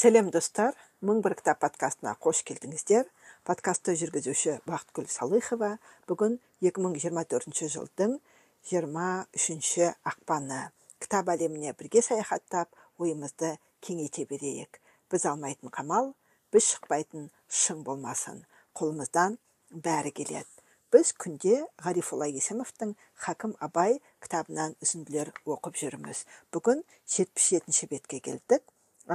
Сәлем достар, мың бір кітап подкастына қош келдіңіздер. Подкастты жүргізуші Бақытгүл Салыхова. Бүгін 2024 жылдың 23 ақпаны. Кітап әлеміне бірге саяхаттап, ойымызды кеңейте берейік. Біз алмайтын қамал, біз шықпайтын шың болмасын. Қолымыздан бәрі келеді. Біз күнде Ғарифолла Есімовтің Хакім Абай кітабынан үзінділер оқып жүрміз. Бүгін 77-ші бетке келдік.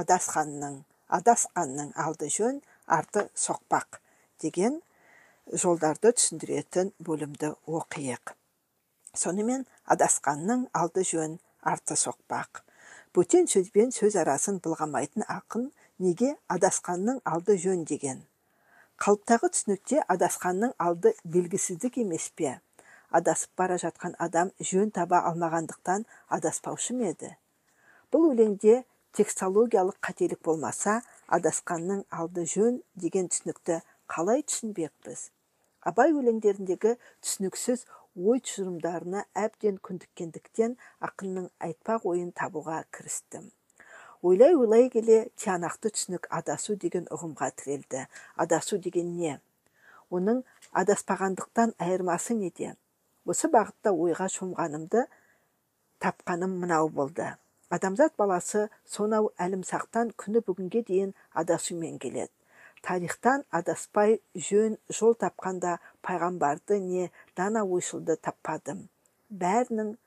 Адасқанның алды жөн, арты соқпақ деген жолдарды түсіндіретін бөлімді оқиық. Сонымен адасқанның алды жөн, арты соқпақ. Бөтен сөзбен сөз арасын былғамайтын ақын неге адасқанның алды жөн деген? Қалыптағы түсінікте адасқанның алды белгісіздік емес пе? Адасып бара жатқан адам жөн таба алмағандықтан адаспаушы ма еді? Бұл өлеңде текстологиялық қателік болмаса, адасқанның алды жөн деген түсінікті қалай түсінбекпіз? Абай өлеңдеріндегі түсініксіз ой тұжырымдарына әбден күндіккендіктен ақынның айтпақ ойын табуға кірістім. Ойлай келе тиянақты түсінік адасу деген ұғымға тірелді. Адасу деген не? Оның адаспағандықтан айырмасы неде? Осы бағытта ойға шомғанымды тапқаным мынау болды. Адамзат баласы сонау әлімсақтан күні бүгінге дейін адасумен келеді. Тарихтан адаспай жөн жол тапқанда пайғамбарды не дана ойшылды таппадым. Бәрінің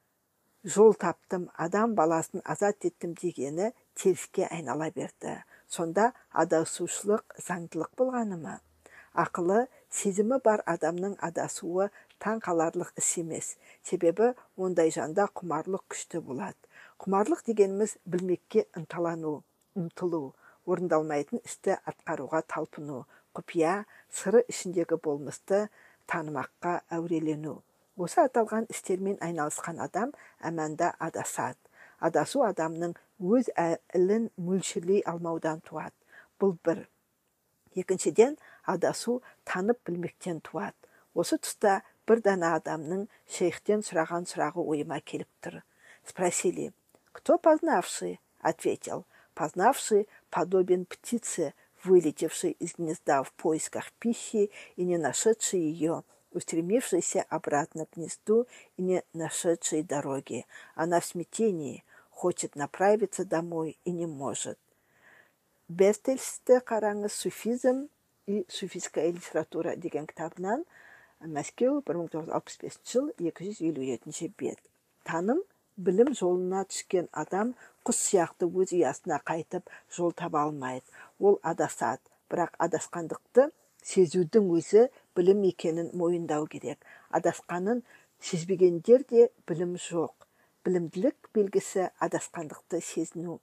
жол таптым, адам баласын азат еттім дегені теріске айнала берді. Сонда адасушылық заңдылық болғаны ма? Ақылы, сезімі бар адамның адасуы таң қаларлық іс емес. Себебі ондай жанда құмарлық күшті болады. Құмарлық дегеніміз білмекке ынталану, ұмтылу, орындалмайтын істі атқаруға талпыну, құпия, сыры ішіндегі болмысты танымаққа әурелену. Осы аталған істермен айналысқан адам әмәнда адасады. Адасу адамның өз әлін мөлшерлей алмаудан туады. Бұл бір. Екіншіден, адасу танып білмектен туады. Осы тұста бір дана адамның шейхтен сұраған сұрағы ойыма келіп тұр. Спросили: «Кто познавший?» Ответил: «Познавший подобен птице, вылетевшей из гнезда в поисках пищи и не нашедшей ее, устремившейся обратно к гнезду и не нашедшей дороги. Она в смятении, хочет направиться домой и не может». Бертельсті қараңыз «Суфизм и суфистская литература» деген кітабынан, Мәскеу 1965 жыл 257 бет. Таным, білім жолына түскен адам құс сияқты өз ұясына қайтып жол таба алмайды. Ол адасады, бірақ адасқандықты сезудің өзі білім екенін мойындау керек. Адасқанын сезбегендер де білім жоқ. Білімділік белгісі адасқандықты сезіну.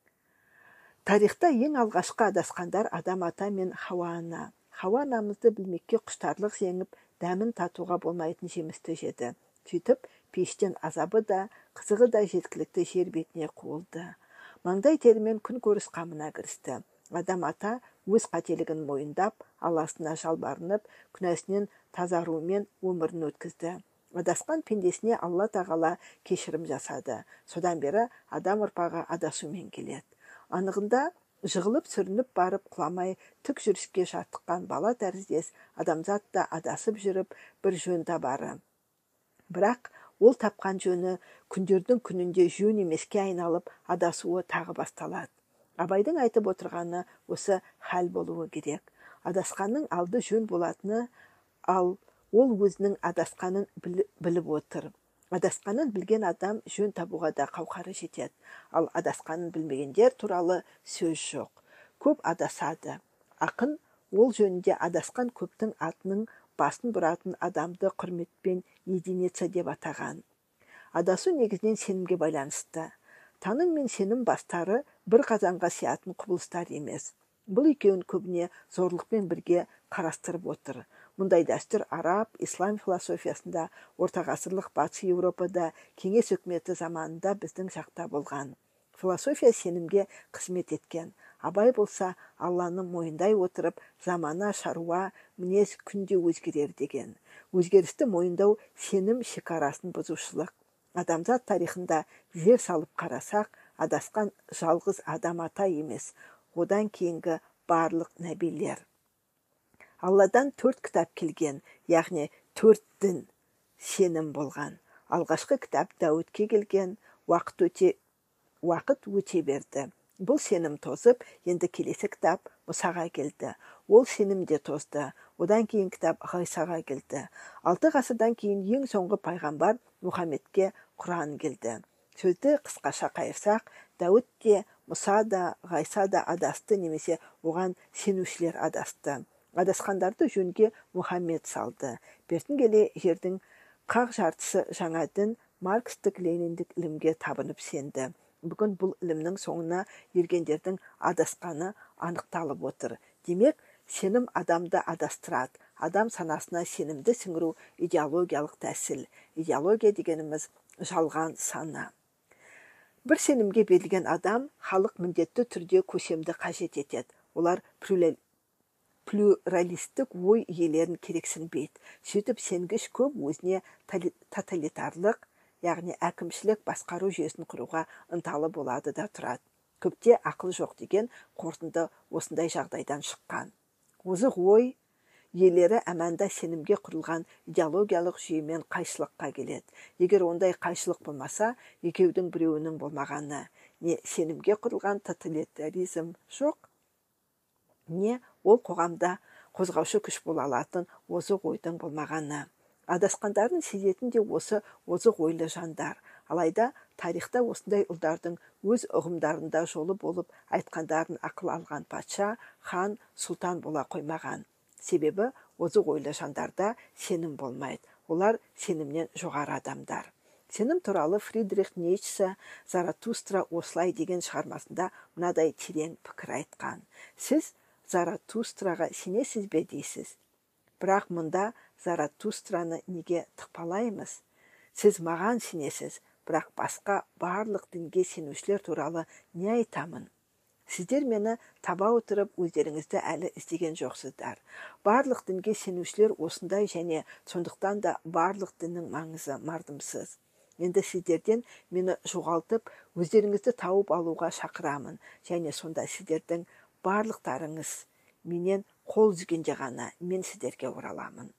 Тарихта ең алғашқы адасқандар Адам ата мен Хауа ана. Хауа анамызды білмекке құштарлық жеңіп, дәмін татуға болмайтын жемісті жеді. Сөйтіп, пештен азабы да, қызығы да жеткілікті жер бетіне қуылды. Маңдай терімен күн көріс қамына кірісті. Адам ата өз қателігін мойындап, Алласына жалбарынып, күнәсінен тазарумен өмірін өткізді. Адасқан пендесіне Алла тағала кешірім жасады. Содан бері адам ұрпағы адасумен келеді. Анығында жығылып сүрініп барып құламай тік жүріске шаттыққан бала тәріздес адамзат та адасып жүріп бір жөн табары. Бірақ ол тапқан жөні күндердің күнінде жөн емеске айналып адасуы тағы басталады. Абайдың айтып отырғаны осы хәл болуы керек. Адасқанның алды жөн болатыны, ал ол өзінің адасқанын біліп отыр. Адасқанын білген адам жөн табуға да қауқары жетеді. Ал адасқанын білмегендер туралы сөз жоқ. Көп адасады. Ақын ол жөнінде адасқан көптің атының басын бұратын адамды құрметпен единица деп атаған. Адасу негізінен сенімге байланысты. Таным мен сенім бастары бір қазанға сиятын құбылыстар емес. Бұл екеуін көбіне зорлықпен бірге қарастырып отыр. Мұндай дәстүр араб, ислам философиясында, ортағасырлық батыс Еуропада, кеңес үкіметі заманында біздің жақта болған. Философия сенімге қызмет еткен. Абай болса, Алланы мойындай отырып, замана шаруа, мінез күнде өзгерер деген. Өзгерісті мойындау сенім шекарасын бұзушылық. Адамзат тарихында жер салып қарасақ, адасқан жалғыз адам ата емес. одан кейінгі барлық нәбилер. Алладан 4 кітап келген, яғни 4 дін сенім болған. Алғашқы кітап Дәуітке келген, уақыт өте берді. Бұл сенім тозып, енді келесі кітап Мұсаға келді. Ол сенім де тозды. Одан кейін кітап Ғайсаға келді. 6 ғасырдан кейін ең соңғы пайғамбар Мұхаммедке Құран келді. Сөзді қысқаша қайырсақ, Дәуіт те, Мұса да, Ғайса да адасты, немесе оған сенушілер адасты. Адасқандарды жөнге Мұхаммед салды. Бертін келе жердің қақ жартысы жаңа дін маркстік-лениндік ілімге табынып сенді. Бүгін бұл ілімнің соңына ергендердің адасқаны анықталып отыр. Демек, сенім адамды адастырады. Адам санасына сенімді сіңіру идеологиялық тәсіл. Идеология дегеніміз жалған сана. Бір сенімге берілген адам халық міндетті түрде көсемді қажет етеді. Олар плюралистік ой иелерін керексінбейді. Сөйтіп сенгіш көп өзіне тоталитарлық, яғни әкімшілік басқару жүйесін құруға ынталы болады да тұрады. Көпте ақыл жоқ деген қорытынды осындай жағдайдан шыққан. Озық ой иелері әманда сенімге құрылған идеологиялық жүйемен қайшылыққа келеді. Егер ондай қайшылық болмаса, екеудің біреуінің болмағаны, не сенімге құрылған тоталитаризм жоқ, не ол қоғамда қозғаушы күш бола алатын озық ойдың болмағаны. Адасқандардың сезетін де осы озық ойлы жандар. Алайда тарихта осындай ұлдардың өз ұғымдарында жолы болып айтқандарын ақыл алған патша, хан, сұлтан бола қоймаған. Себебі озық ойлы жандарда сенім болмайды. Олар сенімнен жоғары адамдар. Сенім туралы Фридрих Ницше Заратустра осылай деген шығармасында мынадай терең пікір айтқан. Сіз Заратустраға сенесіз бе дейсіз? Бірақ мұнда Заратустраны неге тықпалаймыз? Сіз маған сенесіз, бірақ басқа барлық дінге сенушілер туралы не айтамын? Сіздер мені таба отырып өздеріңізді әлі іздеген жоқсыздар. Барлық дінге сенушілер осындай, және сондықтан да барлық діннің маңызы мардымсыз. Енді сіздерден мені жоғалтып, өздеріңізді тауып алуға шақырамын, және сонда сіздердің барлықтарыңыз менен қол үзгенде ғана мен сіздерге ораламын.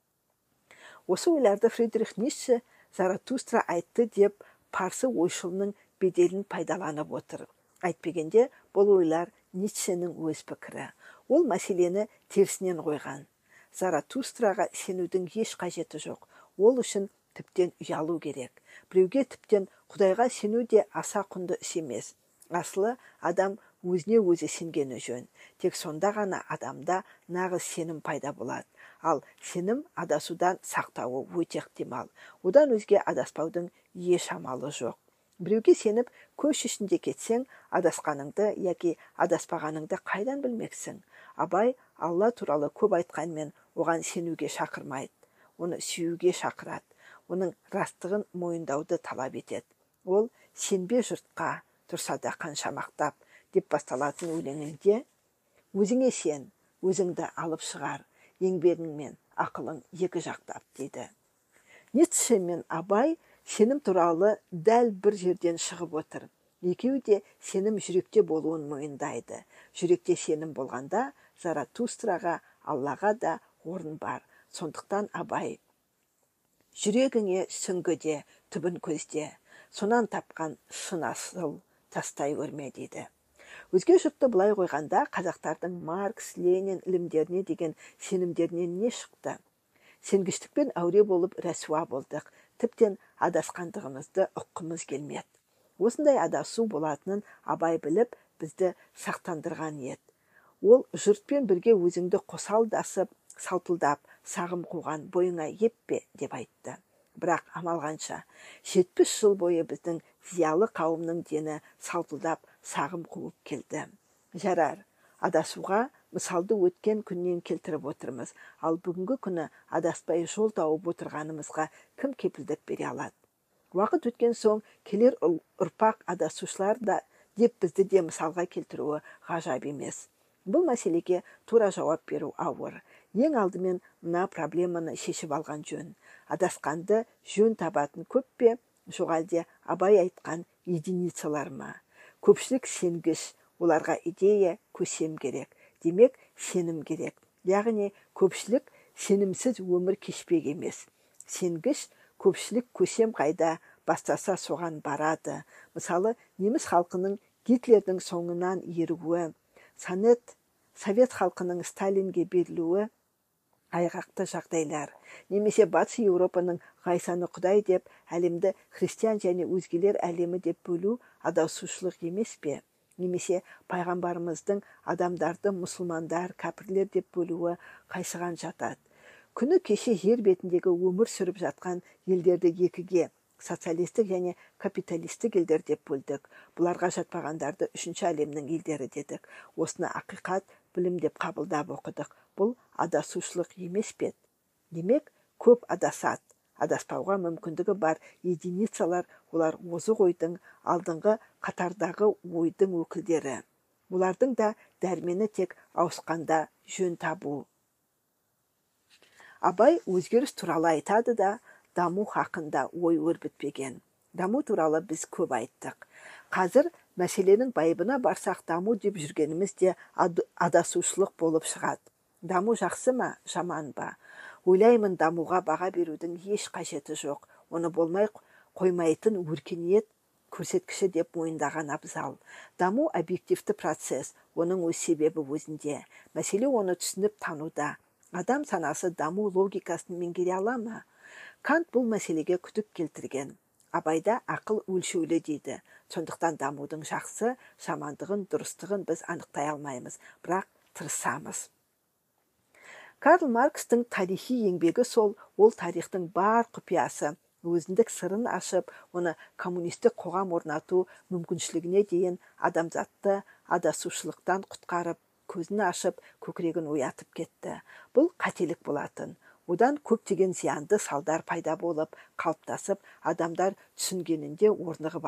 Осы ойларды Фридрих Ницше Заратустра айтты деп парсы ойшылының беделін пайдаланып отыр. Айтпегенде, бұл ойлар Ницшенің өз пікірі. Ол мәселені терісінен қойған. Заратустраға сенудің еш қажеті жоқ. Ол үшін тіптен ұялу керек. Біреуге тіптен Құдайға сену де аса құнды іс емес. Асылы адам өзіне өзі сенгені жөн. Тек сонда ғана адамда нағыз сенім пайда болады. Ал сенім адасудан сақтауы өте ықтимал. Одан өзге адаспаудың еш амалы жоқ. Біреуге сеніп көш ішінде кетсең, адасқаныңды яки адаспағаныңды қайдан білмексің? Абай Алла туралы көп айтқанмен оған сенуге шақырмайды. Оны сүюге шақырады. Оның растығын мойындауды талап етеді. Ол сенбе жұртқа, тұрса да қанша мақтап деп басталатын өлеңінде өзіңе сен, өзіңді алып шығар, еңбегің мен ақылың екі жақтап дейді. Ницше мен Абай сенім туралы дәл бір жерден шығып отыр. Екеуі де сенім жүректе болуын мойындайды. Жүректе сенім болғанда Заратустраға, Аллаға да орын бар. Сондықтан Абай жүрегіңе сүңгіде, түбін көзде, сонан тапқан шын асыл тастай көрме дейді. Өзге жұртты былай қойғанда қазақтардың Маркс, Ленин ілімдеріне деген сенімдерінен не шықты? Сенгіштікпен әуре болып рәсуа болдық. Тіптен адасқандығымызды ұққымыз келмеді. Осындай адасу болатынын Абай біліп, бізді сақтандырған еді. Ол жұртпен бірге өзіңді қосалдасып, салтылдап, сағым қуған бойыңа еппе деп айтты. Бірақ амал қанша, 70 жыл бойы біздің зиялы қауымның дені салтылдап, сағым қуып келді. Жарар, адасуға мысалды өткен күннен келтіріп отырмыз, ал бүгінгі күні адаспай жол тауып отырғанымызға кім кепілдік бере алады? Уақыт өткен соң келер ұрпақ адасушылар да деп бізді де мысалға келтіруі ғажап емес. Бұл мәселеге тура жауап беру ауыр. Ең алдымен мына проблеманы шешіп алған жөн. Адасқанды жөн табатын көп пе, жоқ әлде Абай айтқан единицалар ма? Көпшілік сенгіш, Оларға идея, көсем керек. Демек, сенім керек. Яғни, көпшілік сенімсіз өмір кешпек емес. Сенгіш, көпшілік көсем қайда бастаса соған барады. Мысалы, неміс халқының Гитлердің соңынан еруі, Совет халқының Сталинге берілуі айғақты жағдайлар. Немесе Батыс Еуропаның ғайсаны құдай деп, әлемді христиан және өзгелер әлемі деп бөлу адасушылық емес пе? Немесе пайғамбарымыздың адамдарды мұсылмандар, кәпірлер деп бөлуі қайсыған жатады? Күні кеше жер бетіндегі өмір сүріп жатқан елдерді екіге, социалистік және капиталистік елдер деп бөлдік. Бұларға жатпағандарды үшінші әлемнің елдері дедік. Осыны ақиқат, білім деп қабылдап оқыдық. Бұл адасушылық емес пе? Демек, көп адасады. Адаспауға мүмкіндігі бар единицалар, олар озық ойдың алдыңғы қатардағы ойдың өкілдері. Олардың да дәрмені тек ауысқанда жөн табу. Абай өзгеріс туралы айтады да, даму хақында ой өрбітпеген. Даму туралы біз көп айттық. Қазір мәселенің байыбына барсақ, даму деп жүргеніміз де адасушылық болып шығады. Даму жақсы ма, жаман ба? Ойлаймын, дамуға баға берудің еш қажеті жоқ. Оны болмай қоймайтын өркениет көрсеткіші деп мойындаған абзал. Даму объективті процесс, оның өз себебі өзінде. Мәселе оны түсініп тануда. Адам санасы даму логикасын меңгере ала ма? Кант бұл мәселеге күдік келтірген. Абайда ақыл өлшеулі дейді. Сондықтан дамудың жақсы, жамандығын, дұрыстығын біз анықтай алмаймыз, бірақ тырысамыз. Карл Маркстың тарихи еңбегі сол, ол тарихтың бар құпиясы, өзіндік сырын ашып, оны коммунистік қоғам орнату мүмкіншілігіне дейін адамзатты адасушылықтан құтқарып, көзін ашып, көкірегін оятып кетті. Бұл қателік болатын. Одан көптеген зиянды салдар пайда болып, қалыптасып, адамдар түсінгенінде орнығып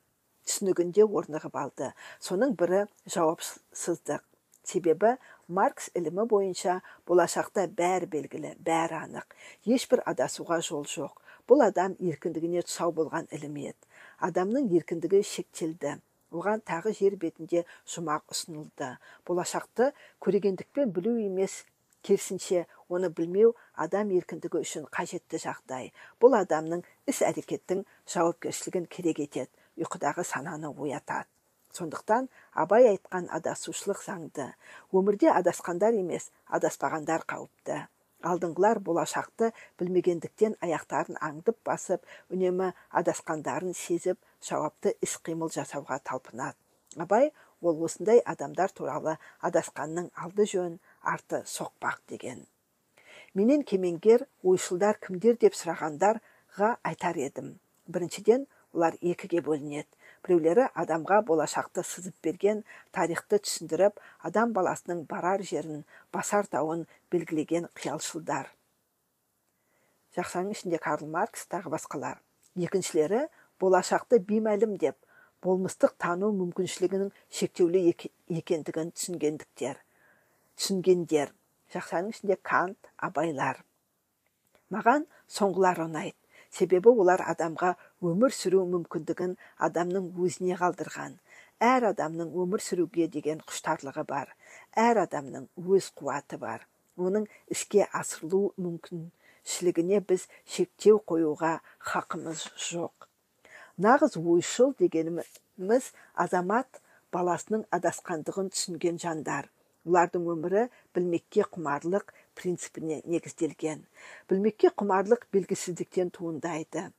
алды. Соның бірі жауапсыздық. Себебі Маркс ілімі бойынша болашақта бәрі белгілі, бәрі анық. Ешбір адасуға жол жоқ. Бұл адам еркіндігіне тұсау болған ілім еді. Адамның еркіндігі шектелді. Оған тағы жер бетінде жұмақ ұсынылды. Болашақты көрегендікпен білу емес, керісінше оны білмеу адам еркіндігі үшін қажетті жағдай. Бұл адамның іс-әрекеттің жауапкершілігін керек етеді, ұйқыдағы сананы оятады. Сондықтан Абай айтқан адасушылық заңды. Өмірде адасқандар емес, адаспағандар қауіпті. Алдыңғылар болашақты білмегендіктен аяқтарын аңдып басып, үнемі адасқандарын сезіп, жауапты іс-қимыл жасауға талпынады. Абай ол осындай адамдар туралы адасқанның алды жөн, арты соқпақ деген. Менен кемеңгер ойшылдар кімдер деп сұрағандарға айтар едім. Біріншіден, олар екіге бөлінеді. Біреулері адамға болашақты сызып берген, тарихты түсіндіріп, адам баласының барар жерін, басар тауын белгілеген қиялшылдар. Жақсының ішінде Карл Маркс тағы басқалар. Екіншілері болашақты беймәлім деп, болмыстық тану мүмкіншілігінің шектеулі екендігін түсінгендер. Жақсының ішінде Кант, Абайлар. Маған соңғылар ұнайды. Себебі олар адамға өмір сүру мүмкіндігін адамның өзіне қалдырған. Әр адамның өмір сүруге деген құштарлығы бар. Әр адамның өз қуаты бар. Оның іске асырылу мүмкіншілігіне біз шектеу қоюға хақымыз жоқ. Нағыз ойшыл дегеніміз азамат баласының адасқандығын түсінген жандар. Олардың өмірі білмекке құмарлық принципіне негізделген. Білмекке құмарлық белгісіздіктен туындайды.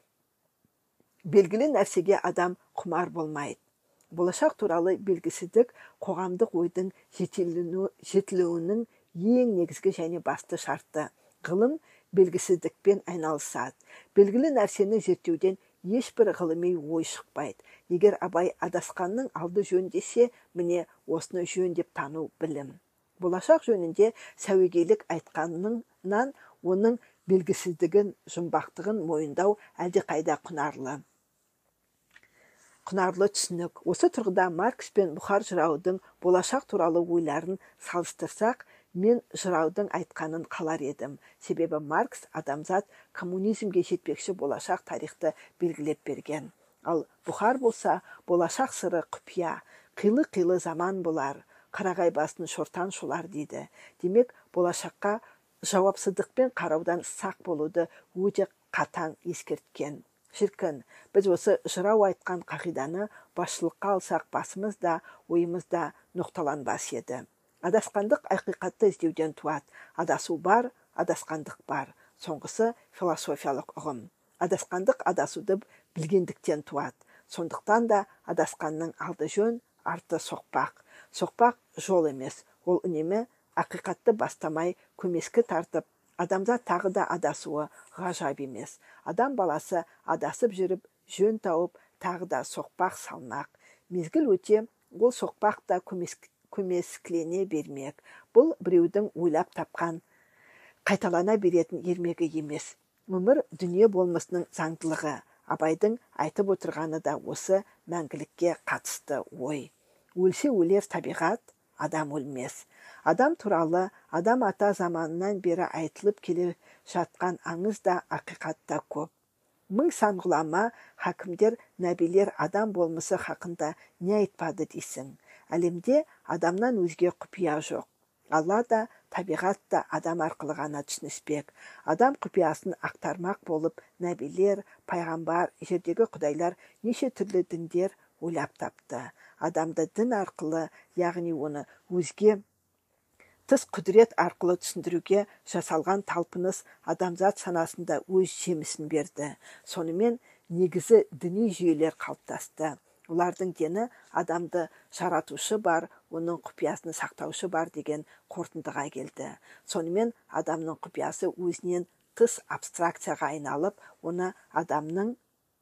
Белгілі нәрсеге адам құмар болмайды. Болашақ туралы белгісіздік қоғамдық ойдың жетілуінің ең негізгі және басты шарты. Ғылым белгісіздікпен айналысады. Белгілі нәрсені зерттеуден ешбір ғылыми ой шықпайды. Егер Абай адасқанның алды жөн десе, міне осыны жөн деп тану білім. Болашақ жөнінде сәуегейлік айтқанынан оның белгісіздігін, жұмбақтығын мойындау әлдеқайда құнарлы түсінік. Осы тұрғыда Маркс пен Бұхар жыраудың болашақ туралы ойларын салыстырсақ, мен жыраудың айтқанын қалар едім. Себебі Маркс адамзат коммунизмге жетпекші болашақ тарихты белгілеп берген. Ал Бұхар болса болашақ сыры құпия. Қилы-қилы заман болар, қарағай басын шортан шулар дейді. Демек, болашаққа жауапсыздықпен қараудан сақ болуды өте қатаң ескерткен. Шіркін, біз осы жырау айтқан қағиданы басшылыққа алсақ, басымыз да, ойымыз да ноқталанбас еді. Адасқандық ақиқатты іздеуден туады. Адасу бар, адасқандық бар. Соңғысы философиялық ұғым. Адасқандық адасуды білгендіктен туады. Сондықтан да адасқанның алды жөн, арты соқпақ. Соқпақ жол емес, ол үнемі ақиқатты бастамай көмескі тартып, адамзат тағы да адасуы ғажап емес. Адам баласы адасып жүріп, жөн тауып, тағы да соқпақ салмақ. Мезгіл өте, ол соқпақ та көмескілене бермек. Бұл біреудің ойлап тапқан, қайталана беретін ермегі емес. Өмір дүние болмысының заңдылығы. Абайдың айтып отырғаны да осы мәңгілікке қатысты ой. Өлсе өлер табиғат, адам өлмес. Адам туралы адам ата заманынан бері айтылып келе жатқан аңыз да ақиқатта көп. Мың сан ғұлама, хакімдер, нәбилер адам болмысы хақында не айтпады дейсің? Әлемде адамнан өзге құпия жоқ. Алла да, табиғат та адам арқылы ғана түсініспек. Адам құпиясын ақтармақ болып, нәбилер, пайғамбар, жердегі құдайлар неше түрлі діндер ойлап тапты. Адамды дін арқылы, яғни оны өзге тыс құдірет арқылы түсіндіруге жасалған талпыныс адамзат санасында өз жемісін берді. Сонымен негізі діни жүйелер қалыптасты. Олардың дені адамды жаратушы бар, оның құпиясын сақтаушы бар деген қорытындыға келді. Сонымен адамның құпиясы өзінен тыс абстракцияға айналып, оны адамның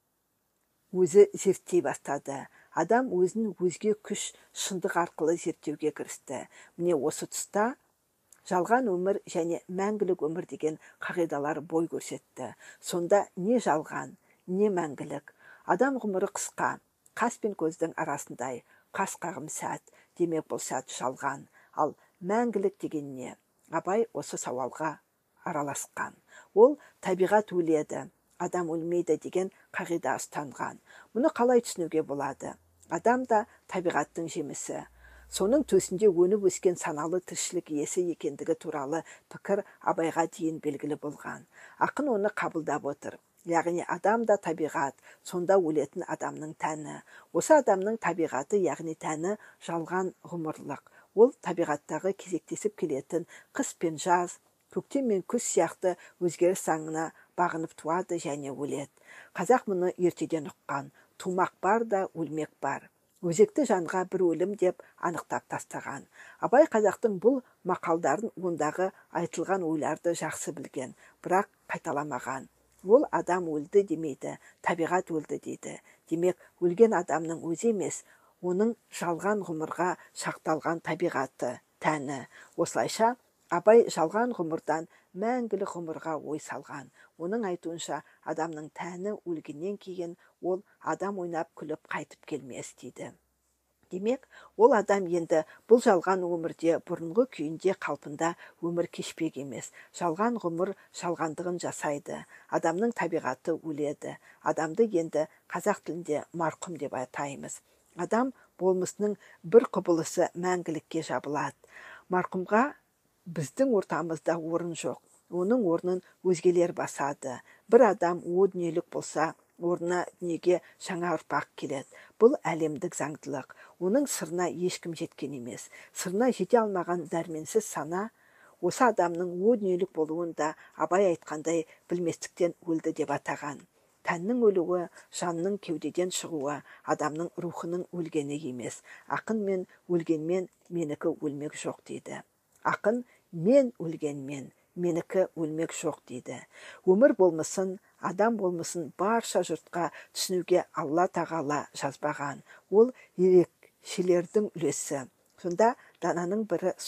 өзі зерттей бастады. Адам өзін өзге күш, шындық арқылы зерттеуге кірісті. Міне осы тұста жалған өмір және мәңгілік өмір деген қағидалар бой көрсетті. Сонда не жалған, не мәңгілік? Адам ғұмыры қысқа, қас пен көздің арасындай, қас қағым сәт, демек бұл сәт жалған. Ал мәңгілік деген не? Абай осы сауалға араласқан. Ол табиғат өледі, адам өлмейді деген қағида ұстанған. Мұны қалай түсінуге болады? Адам да табиғаттың жемісі. Соның төсінде өніп өскен саналы тіршілік иесі екендігі туралы пікір Абайға дейін белгілі болған. Ақын оны қабылдап отыр. Яғни адам да табиғат, сонда өлетін адамның тәні. Осы адамның табиғаты, яғни тәні жалған ғұмырлық. Ол табиғаттағы кезектесіп келетін қыс пен жаз, көктем мен күз сияқты өзгеріс заңына бағынып туады және өледі. Қазақ мұны ертеден ұққан. Тумақ бар да өлмек бар. Өзекті жанға бір өлім деп анықтап тастаған. Абай қазақтың бұл мақалдарын ондағы айтылған ойларды жақсы білген, бірақ қайталамаған. Ол адам өлді демейді, табиғат өлді дейді. Демек, өлген адамның өзі емес, оның жалған ғұмырға шақталған табиғаты, тәні. Осылайша, Абай жалған ғұмырдан мәңгілік ғұмырға ой салған. Оның айтуынша, адамның тәні өлгеннен кейін ол адам ойнап күліп қайтып келмес дейді. Демек, ол адам енді бұл жалған өмірде бұрынғы күйінде қалпында өмір кешпек емес. Жалған ғұмыр жалғандығын жасайды. Адамның табиғаты өледі. Адамды енді қазақ тілінде марқұм деп атаймыз. Адам болмысының бір құбылысы мәңгілікке жабылады. Марқұмға біздің ортамызда орын жоқ. Оның орнын өзгелер басады. Бір адам о дүниелік болса, орнына дүниеге жаңа ұрпақ келеді. Бұл әлемдік заңдылық. Оның сырына ешкім жеткен емес. Сырына жете алмаған дәрменсіз сана, осы адамның о дүниелік болуын да Абай айтқандай білместіктен өлді деп атаған. Тәннің өлуі, жанның кеудеден шығуы, адамның рухының өлгені емес. Ақын мен өлгенмен менікі өлмек жоқ дейді. Ақын мен өлгенмен, менікі өлмек жоқ дейді. Өмір болмысын, адам болмысын барша жұртқа түсінуге Алла тағала жазбаған. Ол ерекшелердің үлесі. Сондай дананың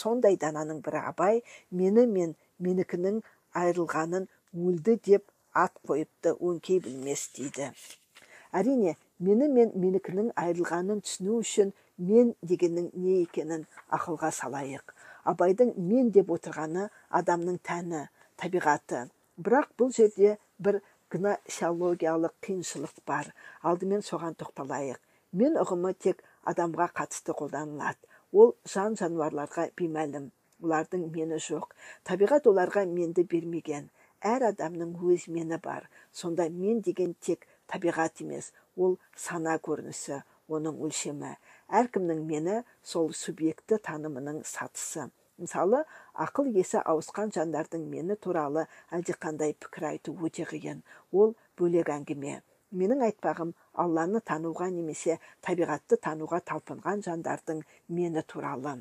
бірі Абай мені мен менікінің айырылғанын өлді деп ат қойыпты, өңкей білмес дейді. Әрине, мені мен менікінің айырылғанын түсіну үшін мен дегеннің не екенін ақылға салайық. Абайдың мен деп отырғаны адамның тәні, табиғаты. Бірақ бұл жерде бір гносеологиялық қиыншылық бар. Алдымен соған тоқталайық. Мен ұғымы тек адамға қатысты қолданылады. Ол жан жануарларға беймәлім, олардың мені жоқ. Табиғат оларға менді бермеген. Әр адамның өз мені бар. Сонда мен деген тек табиғат емес, ол сана көрінісі, оның өлшемі. Әркімнің мені сол субъекті танымының сатысы. Мысалы, ақыл есі ауысқан жандардың мені туралы әлдеқандай пікір айту өте қиын. Ол бөлек әңгіме. Менің айтпағым Алланы тануға немесе табиғатты тануға талпынған жандардың мені туралы.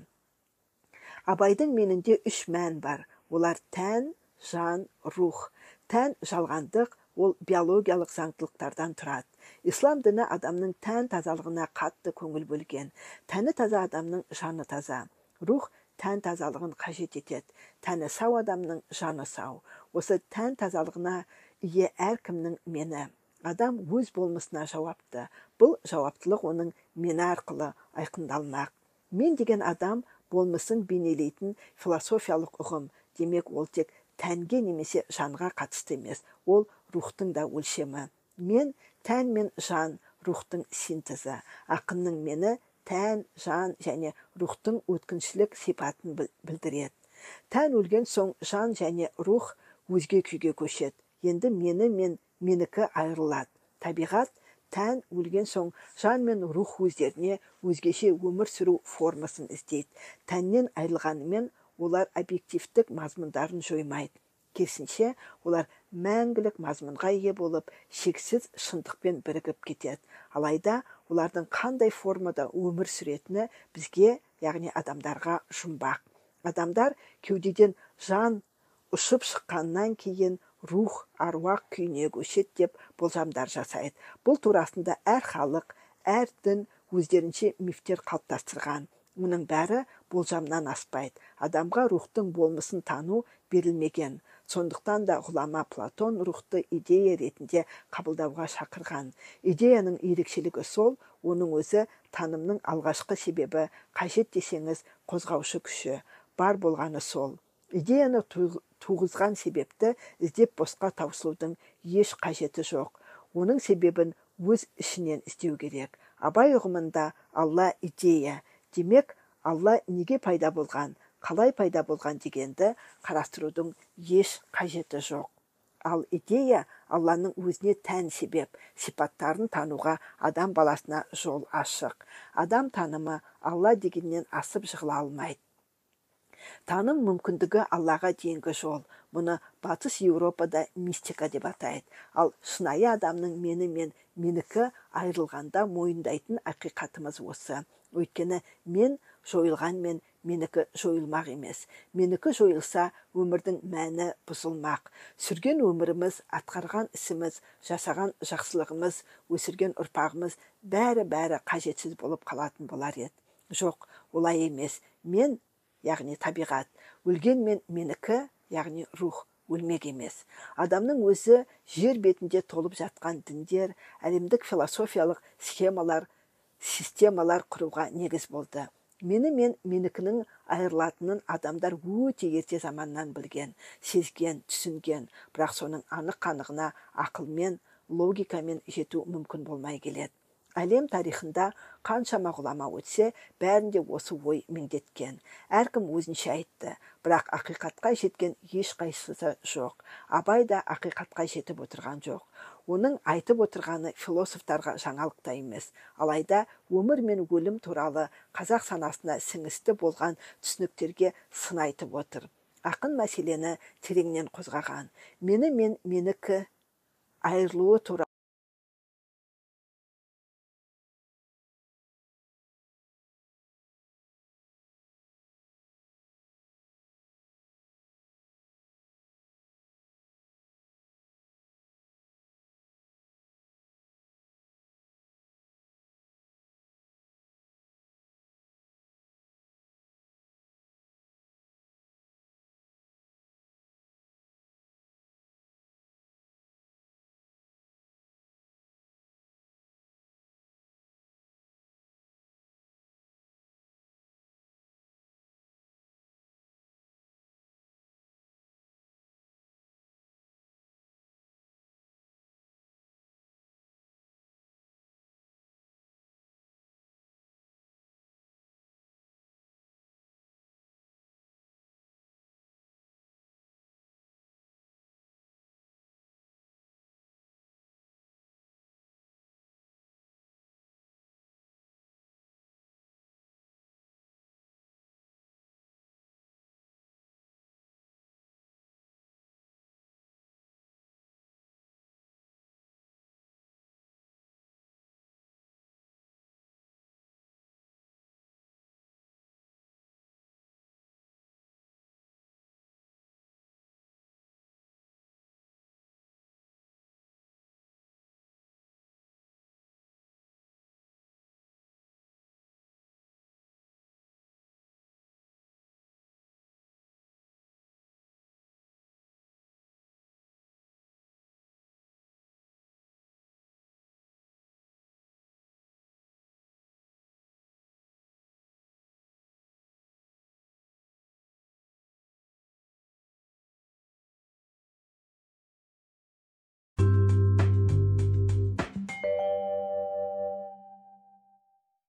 Абайдың менінде 3 мән бар. Олар тән, жан, рух. Тән жалғандық, ол биологиялық заңдылықтардан тұрады. Ислам діні адамның тән тазалығына қатты көңіл бөлген. Тәні таза адамның жаны таза. Рух тән тазалығын қажет етеді. Тәні сау адамның жаны сау. Осы тән тазалығына ие әркімнің мені. Адам өз болмысына жауапты. Бұл жауаптылық оның мені арқылы айқындалмақ. Мен деген адам болмысын бейнелейтін философиялық ұғым. Демек, ол тек тәнге немесе жанға қатысты емес. Ол рухтың да өлшемі. Мен тән мен жан, рухтың синтезі. Ақынның мені тән, жан және рухтың өткіншілік сипатын білдіреді. Тән өлген соң жан және рух өзге күйге көшеді. Енді мені мен менікі айырылады. Табиғат тән өлген соң жан мен рух өздеріне өзгеше өмір сүру формасын іздейді. Тәннен айырылғанымен олар объективтік мазмұндарын жоймайды. Керісінше, олар мәңгілік мазмұнға ие болып, шексіз шындықпен бірігіп кетеді. Алайда, олардың қандай формада өмір сүретіні бізге, яғни адамдарға жұмбақ. Адамдар кеудеден жан ұшып шыққаннан кейін рух, аруақ күйіне көшеді деп болжамдар жасайды. Бұл турасында әр халық, әр дін өздерінше мифтер қалыптастырған. Оның бәрі болжамнан аспайды. Адамға рухтың болмысын тану берілмеген. Сондықтан да ғұлама Платон рухты идея ретінде қабылдауға шақырған. Идеяның ерекшелігі сол, оның өзі танымның алғашқы себебі, қажет десеңіз қозғаушы күші, бар болғаны сол. Идеяны туғызған себепті іздеп босқа таусылудың еш қажеті жоқ. Оның себебін өз ішінен іздеу керек. Абай ұғымында Алла идея. Демек, Алла неге пайда болған, қалай пайда болған дегенді қарастырудың еш қажеті жоқ. Ал идея Алланың өзіне тән себеп, сипаттарын тануға адам баласына жол ашық. Адам танымы Алла дегеннен асып жығыла алмайды. Таным мүмкіндігі Аллаға дейінгі жол. Мұны батыс Еуропада мистика деп атайды. Ал шынайы адамның мені мен менікі айырылғанда мойындайтын ақиқатымыз осы. Өйткені мен жойылғанмен менікі жойылмақ емес. Менікі жойылса, өмірдің мәні бұзылмақ. Сүрген өміріміз, атқарған ісіміз, жасаған жақсылығымыз, өсірген ұрпағымыз бәрі қажетсіз болып қалатын болар еді. Жоқ, олай емес. Мен, яғни табиғат, өлген мен менікі, яғни рух, өлмек емес. Адамның өзі жер бетінде толып жатқан діндер, әлемдік философиялық системалар құруға негіз болды. Мені мен менікінің айырылатынын адамдар өте ерте заманнан білген, сезген, түсінген, бірақ соның анық-қанығына ақылмен, логикамен жету мүмкін болмай келеді. Әлем тарихында қаншама ғұлама өтсе, бәрінде осы ой меңдеткен. Әркім өзінше айтты, бірақ ақиқатқа жеткен ешқайсысы жоқ. Абай да ақиқатқа жетіп отырған жоқ. Оның айтып отырғаны философтарға жаңалықта емес. Алайда өмір мен өлім туралы қазақ санасына сіңісті болған түсініктерге сын айтып отыр. Ақын мәселені тереңнен қозғаған. Мені мен менікі айырылуы туралы